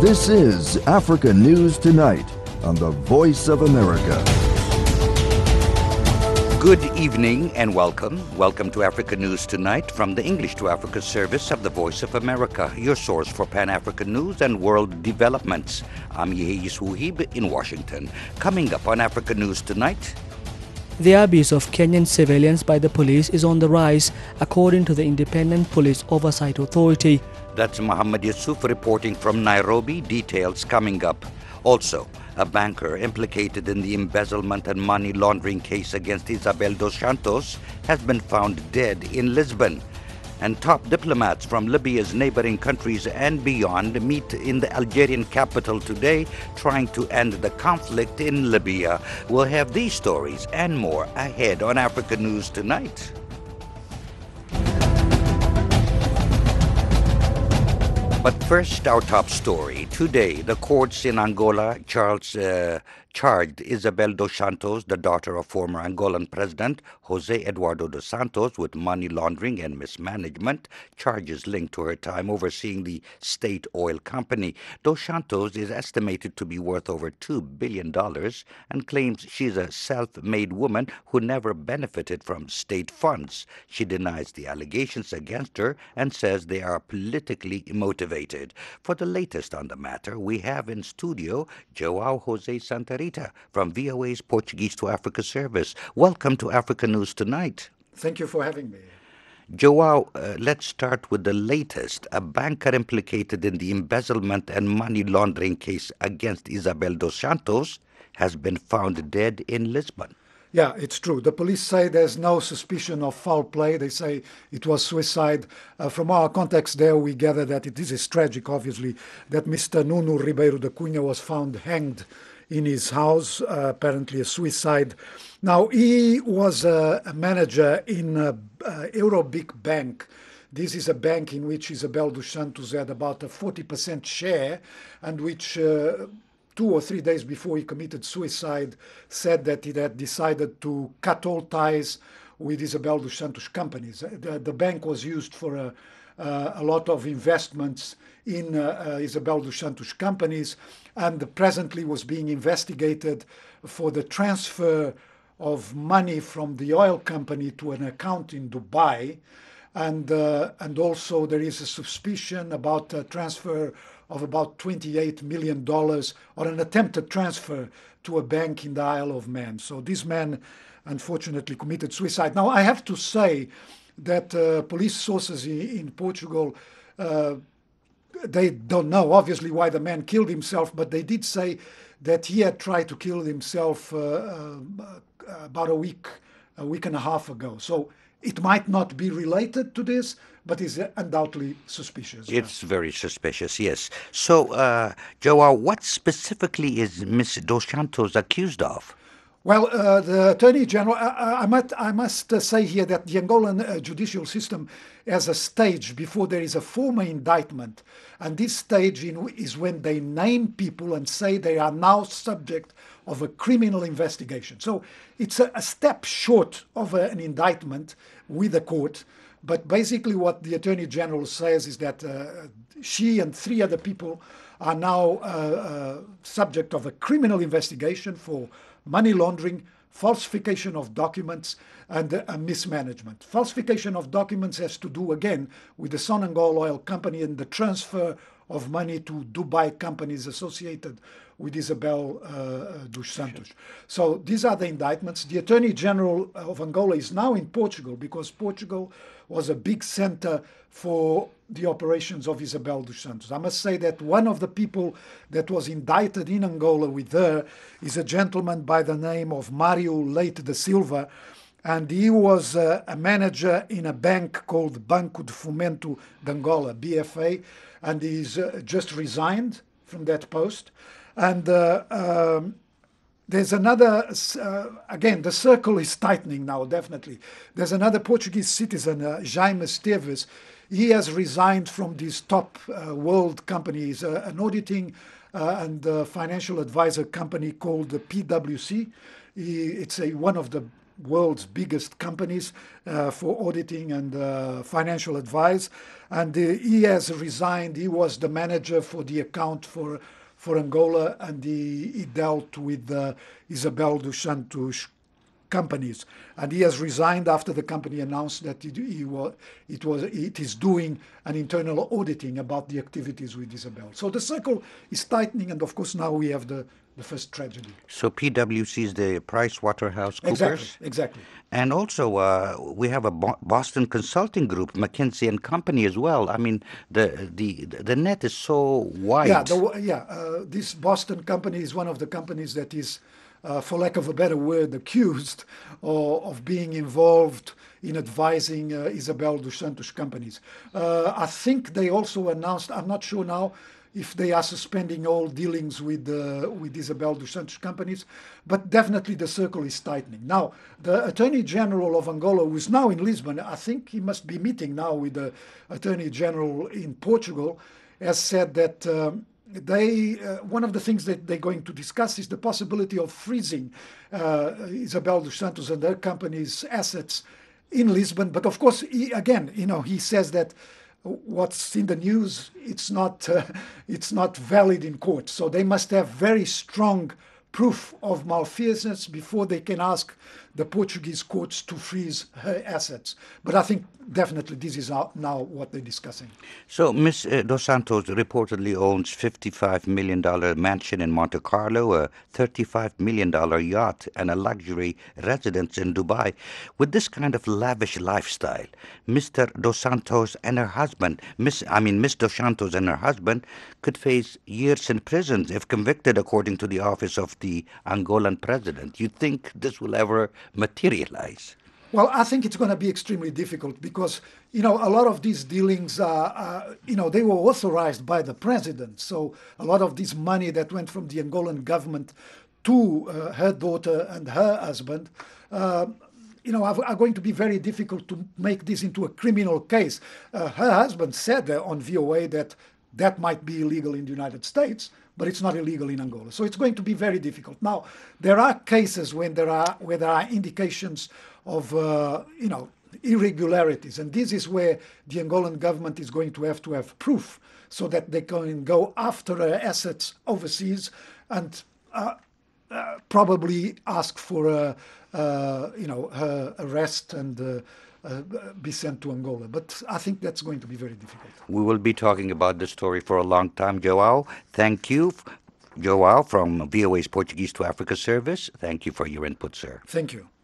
This is Africa News Tonight on the Voice of America. Good evening and welcome. Welcome to Africa News Tonight from the English to Africa service of the Voice of America, your source for Pan-African news and world developments. I'm Yehis Wuhib in Washington. Coming up on Africa News Tonight. The abuse of Kenyan civilians by the police is on the rise, according to the Independent Police Oversight Authority. That's Muhammad Yusuf reporting from Nairobi. Details coming up. Also, a banker implicated in the embezzlement and money laundering case against Isabel dos Santos has been found dead in Lisbon. And top diplomats from Libya's neighboring countries and beyond meet in the Algerian capital today, trying to end the conflict in Libya. We'll have these stories and more ahead on Africa News Tonight. But first, our top story. Today, the courts in Angola charged Isabel dos Santos, the daughter of former Angolan President José Eduardo dos Santos, with money laundering and mismanagement, charges linked to her time overseeing the state oil company. Dos Santos is estimated to be worth over $2 billion and claims she's a self-made woman who never benefited from state funds. She denies the allegations against her and says they are politically motivated. For the latest on the matter, we have in studio João José Santarita from VOA's Portuguese to Africa service. Welcome to Africa News Tonight. Thank you for having me. João, let's start with the latest. A banker implicated in the embezzlement and money laundering case against Isabel dos Santos has been found dead in Lisbon. Yeah, it's true. The police say there's no suspicion of foul play. They say it was suicide. From our context there, we gather that it is tragic, obviously, that Mr. Nuno Ribeiro da Cunha was found hanged in his house, apparently a suicide. Now, he was a manager in Eurobic Bank. This is a bank in which Isabel dos Santos had about a 40% share, and which 2 or 3 days before he committed suicide, said that he had decided to cut all ties with Isabel dos Santos companies. The bank was used for a lot of investments in Isabel dos Santos companies, and presently was being investigated for the transfer of money from the oil company to an account in Dubai. And also there is a suspicion about a transfer of about $28 million, or an attempted transfer to a bank in the Isle of Man. So this man unfortunately committed suicide. Now, I have to say that police sources in Portugal, they don't know obviously why the man killed himself, but they did say that he had tried to kill himself about a week and a half ago. So it might not be related to this, but is undoubtedly suspicious. It's very suspicious, yes. So, João, what specifically is Ms. dos Santos accused of? Well, the Attorney General, I must say here that the Angolan judicial system has a stage before there is a formal indictment. And this stage is when they name people and say they are now subject of a criminal investigation. So it's a step short of an indictment with the court. But basically what the Attorney General says is that she and 3 other people are now subject of a criminal investigation for money laundering, falsification of documents, and mismanagement. Falsification of documents has to do, again, with the Sonangol Oil Company and the transfer of money to Dubai companies associated with Isabel dos Santos. So these are the indictments. The Attorney General of Angola is now in Portugal because Portugal was a big center for the operations of Isabel dos Santos. I must say that one of the people that was indicted in Angola with her is a gentleman by the name of Mario Leite da Silva, and he was a manager in a bank called Banco de Fomento de Angola, BFA, and he's just resigned from that post. And there's another, again, the circle is tightening now, definitely. There's another Portuguese citizen, Jaime Esteves. He has resigned from this top world company. He's an auditing and financial advisor company called PwC. It's one of the world's biggest companies for auditing and financial advice. And he has resigned. He was the manager for the account for Angola, and he dealt with Isabel dos Santos companies, and he has resigned after the company announced that it is doing an internal auditing about the activities with Isabel. So the circle is tightening, and of course now we have the first tragedy. So PwC is the PricewaterhouseCoopers? Exactly. And also we have a Boston Consulting Group, McKinsey and Company as well. I mean, the net is so wide. This Boston company is one of the companies that is, for lack of a better word, accused of being involved in advising Isabel dos Santos companies. I think they also announced, I'm not sure now, if they are suspending all dealings with Isabel dos Santos companies, but definitely the circle is tightening. Now, the Attorney General of Angola, who is now in Lisbon, I think he must be meeting now with the Attorney General in Portugal, has said that one of the things that they're going to discuss is the possibility of freezing Isabel dos Santos and their company's assets in Lisbon. But of course, he says that what's in the news, it's not valid in court. So they must have very strong proof of malfeasance before they can ask the Portuguese courts to freeze her assets. But I think definitely this is now what they're discussing. So Ms. Dos Santos reportedly owns $55 million mansion in Monte Carlo, a $35 million yacht, and a luxury residence in Dubai. With this kind of lavish lifestyle, Mr. Dos Santos and her husband, Miss Dos Santos and her husband could face years in prison if convicted, according to the office of the Angolan president. You think this will ever materialize? Well, I think it's going to be extremely difficult because, a lot of these dealings they were authorized by the president. So a lot of this money that went from the Angolan government to her daughter and her husband, are going to be very difficult to make this into a criminal case. Her husband said on VOA that might be illegal in the United States, but it's not illegal in Angola. So it's going to be very difficult. Now, there are cases where there are indications of irregularities, and this is where the Angolan government is going to have proof so that they can go after her assets overseas and probably ask for her arrest and be sent to Angola. But I think that's going to be very difficult. We will be talking about this story for a long time, Joao. Thank you, Joao, from VOA's Portuguese to Africa service. Thank you for your input, sir. Thank you.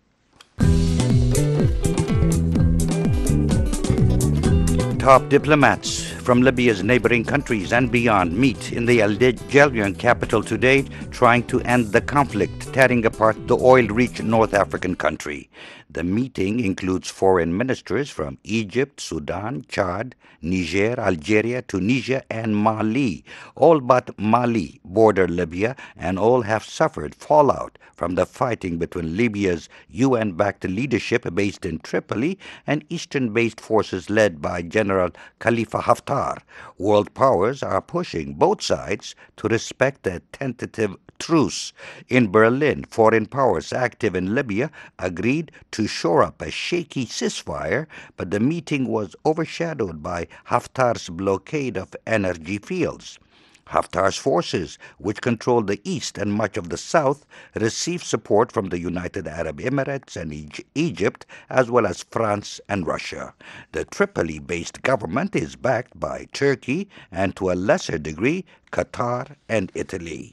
Top diplomats from Libya's neighboring countries and beyond meet in the Algerian capital today, trying to end the conflict tearing apart the oil-rich North African country. The meeting includes foreign ministers from Egypt, Sudan, Chad, Niger, Algeria, Tunisia, and Mali. All but Mali border Libya, and all have suffered fallout from the fighting between Libya's UN-backed leadership based in Tripoli and Eastern-based forces led by General Khalifa Haftar. World powers are pushing both sides to respect a tentative truce. In Berlin, foreign powers active in Libya agreed to shore up a shaky ceasefire, but the meeting was overshadowed by Haftar's blockade of energy fields. Haftar's forces, which control the east and much of the south, receive support from the United Arab Emirates and Egypt, as well as France and Russia. The Tripoli-based government is backed by Turkey and, to a lesser degree, Qatar and Italy.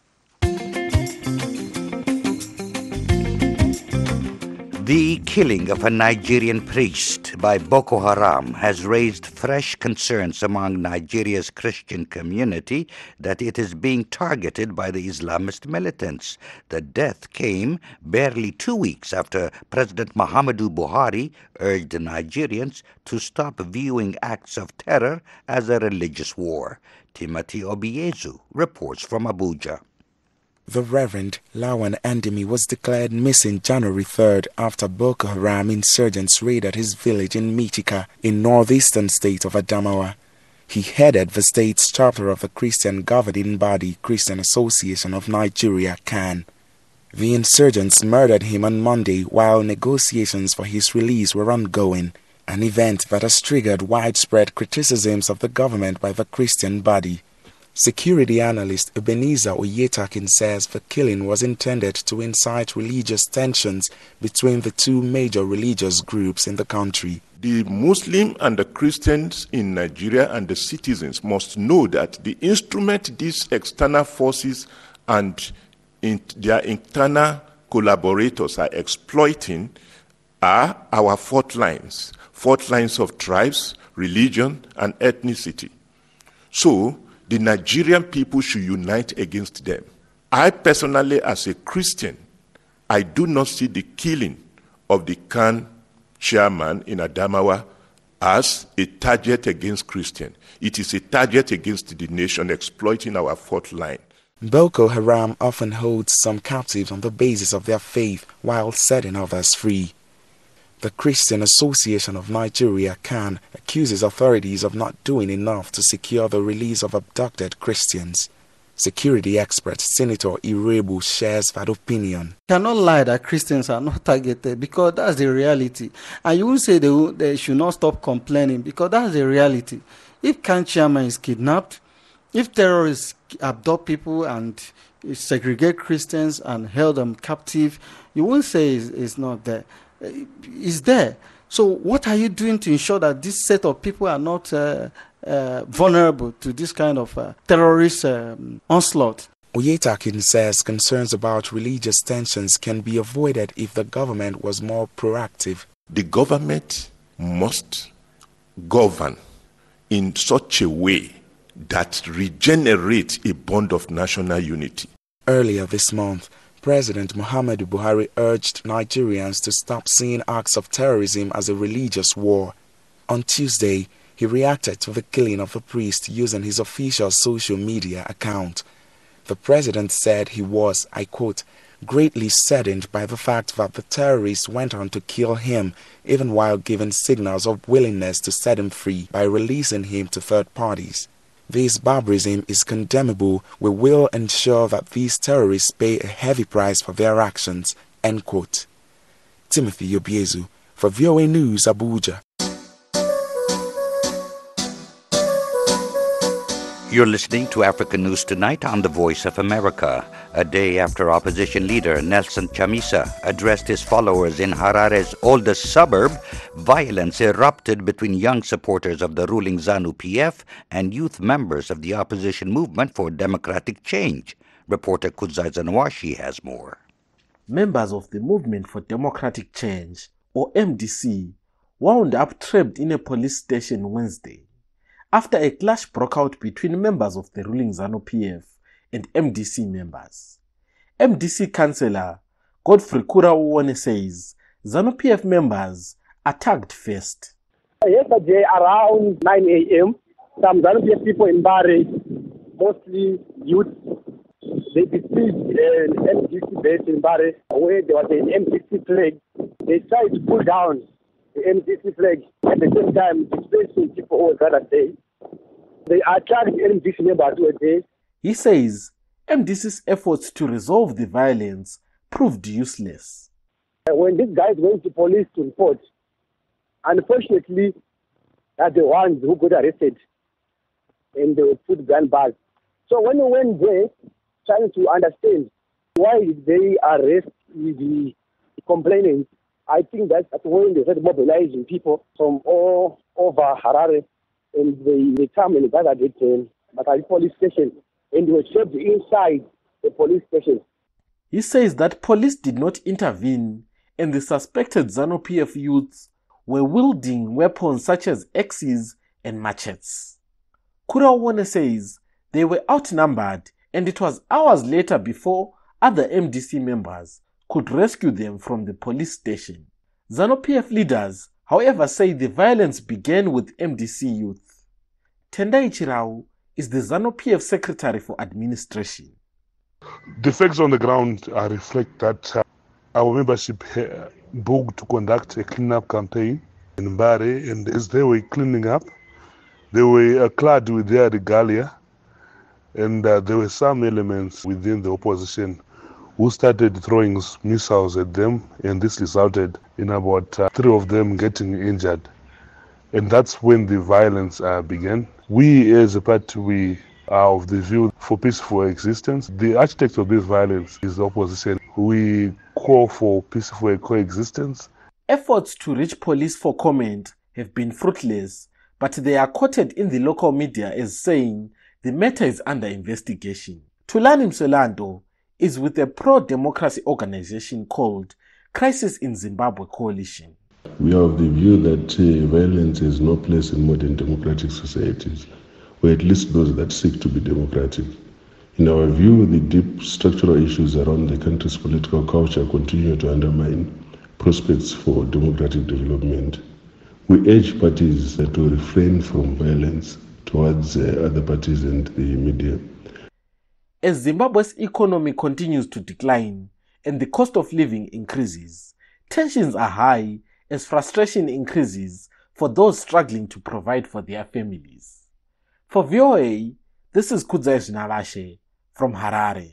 The killing of a Nigerian priest by Boko Haram has raised fresh concerns among Nigeria's Christian community that it is being targeted by the Islamist militants. The death came barely 2 weeks after President Muhammadu Buhari urged Nigerians to stop viewing acts of terror as a religious war. Timothy Obiezu reports from Abuja. The Reverend Lawan Andimi was declared missing January 3rd after Boko Haram insurgents raided his village in Mitika in northeastern state of Adamawa. He headed the state's chapter of the Christian governing body Christian Association of Nigeria, CAN. The insurgents murdered him on Monday while negotiations for his release were ongoing, an event that has triggered widespread criticisms of the government by the Christian body. Security analyst Ebenezer Oyetakin says the killing was intended to incite religious tensions between the two major religious groups in the country. The Muslim and the Christians in Nigeria and the citizens must know that the instrument these external forces and their internal collaborators are exploiting are our fault lines of tribes, religion, and ethnicity. So, the Nigerian people should unite against them. I personally, as a Christian, I do not see the killing of the CAN chairman in Adamawa as a target against Christians. It is a target against the nation exploiting our fault line. Boko Haram often holds some captives on the basis of their faith while setting others free. The Christian Association of Nigeria, CAN, accuses authorities of not doing enough to secure the release of abducted Christians. Security expert Senator Irebu shares that opinion. I cannot lie that Christians are not targeted because that's the reality. And you won't say they should not stop complaining because that's the reality. If CAN chairman is kidnapped, if terrorists abduct people and segregate Christians and held them captive, you won't say it's not there. It's there. So what are you doing to ensure that this set of people are not vulnerable to this kind of terrorist onslaught? Oyetakin says concerns about religious tensions can be avoided if the government was more proactive. The government must govern in such a way that regenerates a bond of national unity. Earlier this month, President Muhammadu Buhari urged Nigerians to stop seeing acts of terrorism as a religious war. On Tuesday, he reacted to the killing of the priest using his official social media account. The president said he was, I quote, greatly saddened by the fact that the terrorists went on to kill him, even while giving signals of willingness to set him free by releasing him to third parties. This barbarism is condemnable. We will ensure that these terrorists pay a heavy price for their actions. End quote. Timothy Obiezu for VOA News, Abuja. You're listening to African News Tonight on The Voice of America. A day after opposition leader Nelson Chamisa addressed his followers in Harare's oldest suburb, violence erupted between young supporters of the ruling ZANU-PF and youth members of the opposition movement for democratic change. Reporter Kudzai Zanwashi has more. Members of the Movement for Democratic Change, or MDC, wound up trapped in a police station Wednesday after a clash broke out between members of the ruling ZANU-PF and MDC members. MDC councillor Godfrey Kura-Uwone says ZANU-PF members attacked first. Yesterday around 9 a.m., some ZANU-PF people in Mbare, mostly youth, they besieged an MDC base in Mbare where there was an MDC flag. They tried to pull down the MDC flag at the same time displacing people who were gathered there. They attacked MDC members who were there. He says MDC's efforts to resolve the violence proved useless. When these guys went to police to report, unfortunately, are the ones who got arrested and they were put gun bars. So when we went there, trying to understand why they arrest the complainants, I think that's when they started mobilizing people from all over Harare, and they come and gathered at the Matadi police station, and they were trapped inside the police station. He says that police did not intervene, and the suspected ZANU-PF youths were wielding weapons such as axes and machetes. Kura-Uwone says they were outnumbered, and it was hours later before other MDC members could rescue them from the police station. ZANU-PF leaders, however, say the violence began with MDC youth. Tendai Chirau is the ZANU-PF Secretary for Administration. The facts on the ground reflect that our membership booked to conduct a cleanup campaign in Mbare, and as they were cleaning up, they were clad with their regalia, and there were some elements within the opposition who started throwing missiles at them, and this resulted in about 3 of them getting injured. And that's when the violence began. We as a party, we are of the view for peaceful existence. The architect of this violence is the opposition. We call for peaceful coexistence. Efforts to reach police for comment have been fruitless, but they are quoted in the local media as saying the matter is under investigation. Thulani Mswelando is with a pro-democracy organization called Crisis in Zimbabwe Coalition. We are of the view that violence has no place in modern democratic societies, or at least those that seek to be democratic. In our view, the deep structural issues around the country's political culture continue to undermine prospects for democratic development. We urge parties to refrain from violence towards other parties and the media. As Zimbabwe's economy continues to decline and the cost of living increases, tensions are high as frustration increases for those struggling to provide for their families. For VOA, this is Kudzai Zvinavashe from Harare.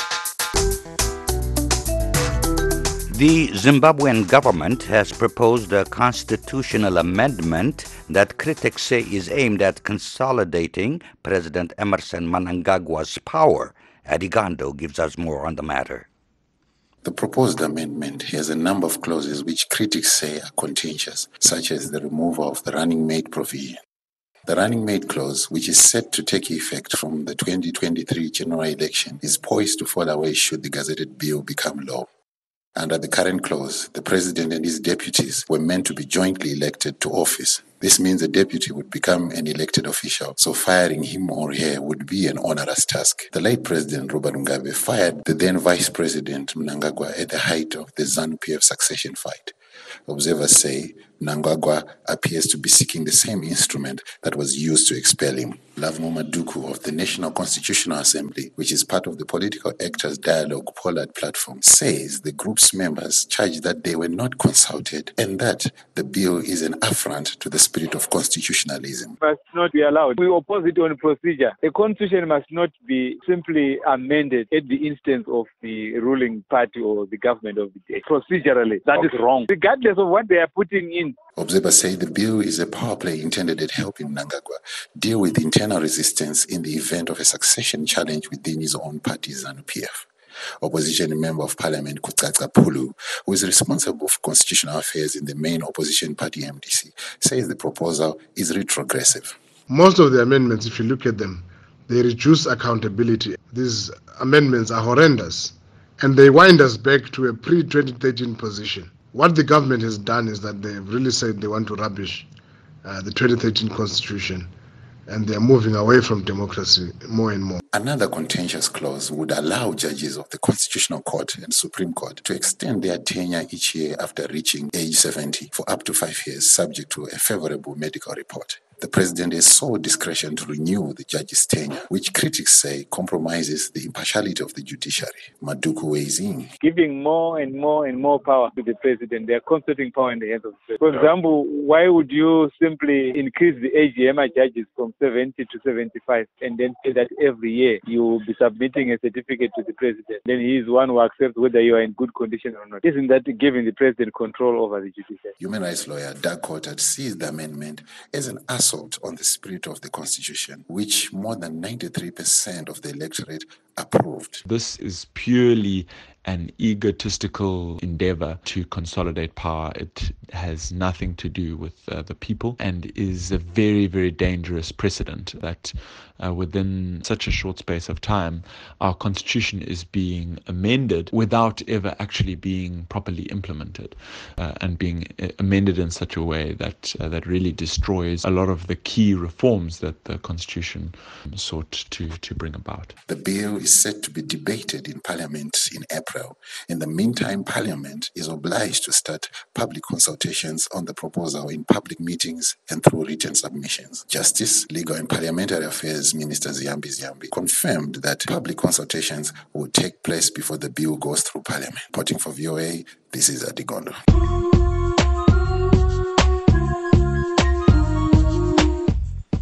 The Zimbabwean government has proposed a constitutional amendment that critics say is aimed at consolidating President Emmerson Mnangagwa's power. Adi Gando gives us more on the matter. The proposed amendment has a number of clauses which critics say are contentious, such as the removal of the running mate provision. The running mate clause, which is set to take effect from the 2023 general election, is poised to fall away should the gazetted bill become law. Under the current clause, the president and his deputies were meant to be jointly elected to office. This means a deputy would become an elected official, so firing him or her would be an onerous task. The late President Robert Mugabe fired the then Vice President Mnangagwa at the height of the ZANU-PF succession fight. Observers say Mnangagwa appears to be seeking the same instrument that was used to expel him. Lovmo Maduku of the National Constitutional Assembly, which is part of the Political Actors Dialogue Pollard platform, says the group's members charge that they were not consulted and that the bill is an affront to the spirit of constitutionalism. Must not be allowed. We oppose it on procedure. The constitution must not be simply amended at the instance of the ruling party or the government of the day. Procedurally, that is wrong, regardless of what they are putting in. Observers say the bill is a power play intended at helping Mnangagwa deal with internal resistance in the event of a succession challenge within his own party, ZANU-PF. Opposition Member of Parliament Kutsatsa Pulu, who is responsible for constitutional affairs in the main opposition party MDC, says the proposal is retrogressive. Most of the amendments, if you look at them, they reduce accountability. These amendments are horrendous, and they wind us back to a pre-2013 position. What the government has done is that they've really said they want to rubbish the 2013 constitution, and they are moving away from democracy more and more. Another contentious clause would allow judges of the Constitutional Court and Supreme Court to extend their tenure each year after reaching age 70 for up to 5 years, subject to a favorable medical report. The president has sole discretion to renew the judge's tenure, which critics say compromises the impartiality of the judiciary. Maduku weighs in. Giving more and more and more power to the president, they are concentrating power in the hands of the president. For example, why would you simply increase the age judges from 70 to 75 and then say that every year you will be submitting a certificate to the president? Then he is one who accepts whether you are in good condition or not. Isn't that giving the president control over the judiciary? Human rights lawyer Doug Cottard sees the amendment as an assault on the spirit of the Constitution, which more than 93% of the electorate approved. This is purely an egotistical endeavor to consolidate power. It has nothing to do with the people and is a very, very dangerous precedent that within such a short space of time, our constitution is being amended without ever actually being properly implemented and being amended in such a way that that really destroys a lot of the key reforms that the constitution sought to bring about. The bill is set to be debated in Parliament in April. In the meantime, Parliament is obliged to start public consultations on the proposal in public meetings and through written submissions. Justice, Legal and Parliamentary Affairs Minister Ziyambi confirmed that public consultations will take place before the bill goes through Parliament. Reporting for VOA, this is Adi Gando.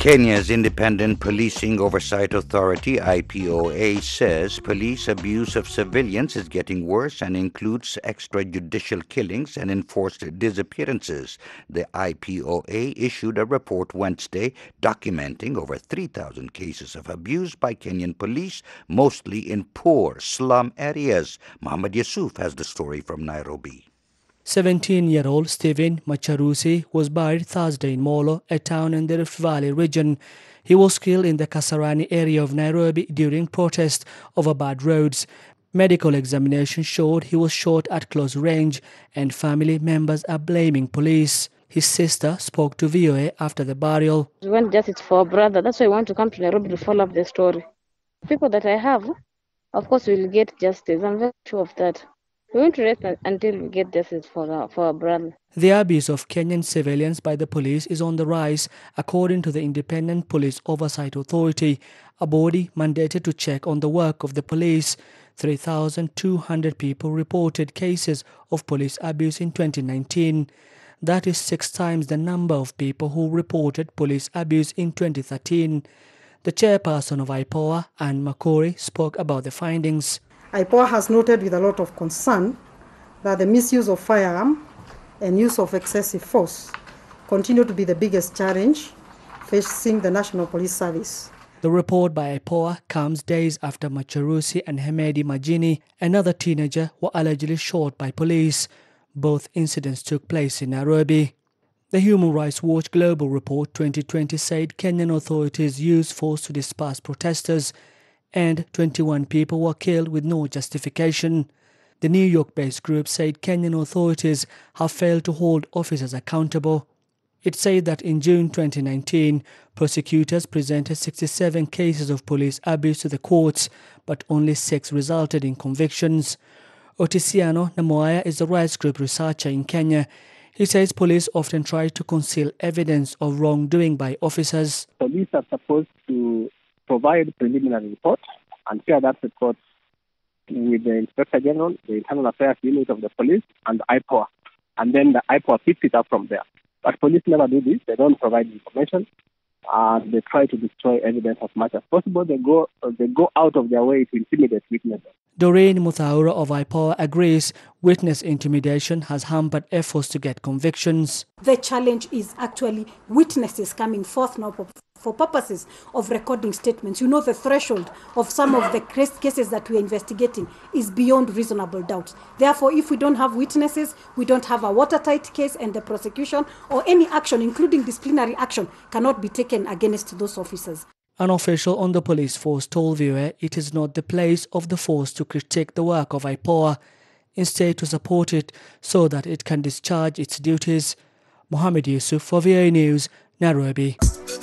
Kenya's Independent Policing Oversight Authority, IPOA, says police abuse of civilians is getting worse and includes extrajudicial killings and enforced disappearances. The IPOA issued a report Wednesday documenting over 3,000 cases of abuse by Kenyan police, mostly in poor slum areas. Muhammad Yusuf has the story from Nairobi. 17-year-old Stephen Macharusi was buried Thursday in Molo, a town in the Rift Valley region. He was killed in the Kasarani area of Nairobi during protests over bad roads. Medical examination showed he was shot at close range, and family members are blaming police. His sister spoke to VOA after the burial. We want justice for our brother. That's why I want to come to Nairobi to follow up the story. People that I have, of course, will get justice. I'm very sure of that. We won't rest until we get justice for our brother. The abuse of Kenyan civilians by the police is on the rise, according to the Independent Police Oversight Authority, a body mandated to check on the work of the police. 3,200 people reported cases of police abuse in 2019. That is 6 times the number of people who reported police abuse in 2013. The chairperson of IPOA, Anne Makori, spoke about the findings. IPOA has noted with a lot of concern that the misuse of firearm and use of excessive force continue to be the biggest challenge facing the National Police Service. The report by IPOA comes days after Macharusi and Hemedi Majini, another teenager, were allegedly shot by police. Both incidents took place in Nairobi. The Human Rights Watch Global Report 2020 said Kenyan authorities used force to disperse protesters, and 21 people were killed with no justification. The New York-based group said Kenyan authorities have failed to hold officers accountable. It said that in June 2019, prosecutors presented 67 cases of police abuse to the courts, but only 6 resulted in convictions. Otisiano Namoaya is a rights group researcher in Kenya. He says police often try to conceal evidence of wrongdoing by officers. Police are supposed to provide preliminary report and share that report with the Inspector General, the Internal Affairs Unit of the police, and the IPOA. And then the IPOA picks it up from there. But police never do this. They don't provide information. They try to destroy evidence as much as possible. They go out of their way to intimidate witnesses. Doreen Muthaura of IPOA agrees witness intimidation has hampered efforts to get convictions. The challenge is actually witnesses coming forth now for purposes of recording statements. You know, the threshold of some of the cases that we're investigating is beyond reasonable doubt. Therefore, if we don't have witnesses, we don't have a watertight case, and the prosecution or any action, including disciplinary action, cannot be taken against those officers. An official on the police force told VOA it is not the place of the force to critique the work of IPOA, instead to support it so that it can discharge its duties. Mohammed Yusuf for VOA News, Nairobi.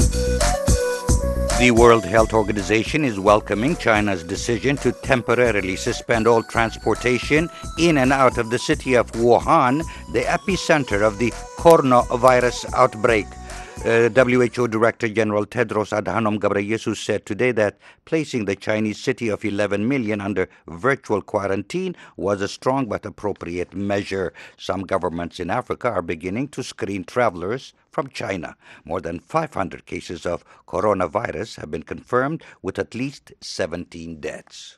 The World Health Organization is welcoming China's decision to temporarily suspend all transportation in and out of the city of Wuhan, the epicenter of the coronavirus outbreak. WHO Director General Tedros Adhanom Ghebreyesus said today that placing the Chinese city of 11 million under virtual quarantine was a strong but appropriate measure. Some governments in Africa are beginning to screen travelers from China. More than 500 cases of coronavirus have been confirmed, with at least 17 deaths.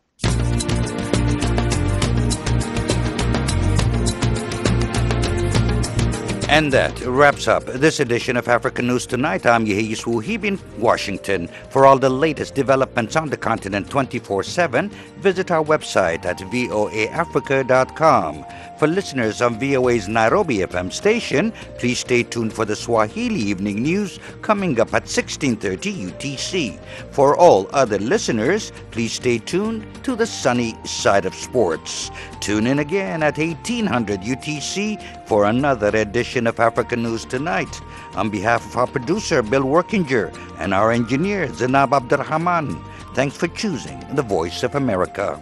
And that wraps up this edition of Africa News Tonight. I'm Yehia Swuhib in Washington. For all the latest developments on the continent 24/7, visit our website at voaafrica.com. For listeners on VOA's Nairobi FM station, please stay tuned for the Swahili Evening News coming up at 16:30 UTC. For all other listeners, please stay tuned to the sunny side of sports. Tune in again at 1800 UTC for another edition of Africa News Tonight. On behalf of our producer, Bill Workinger, and our engineer, Zainab Abdurrahman, thanks for choosing the Voice of America.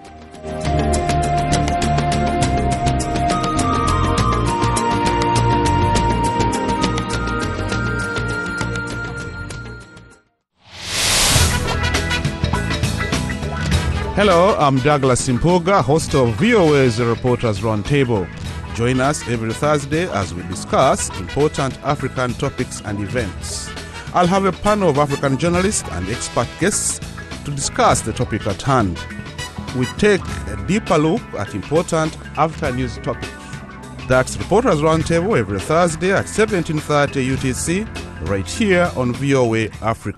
Hello, I'm Douglas Impoga, host of VOA's Reporters Roundtable. Join us every Thursday as we discuss important African topics and events. I'll have a panel of African journalists and expert guests to discuss the topic at hand. We take a deeper look at important after-news topics. That's Reporters Roundtable every Thursday at 17:30 UTC, right here on VOA Africa.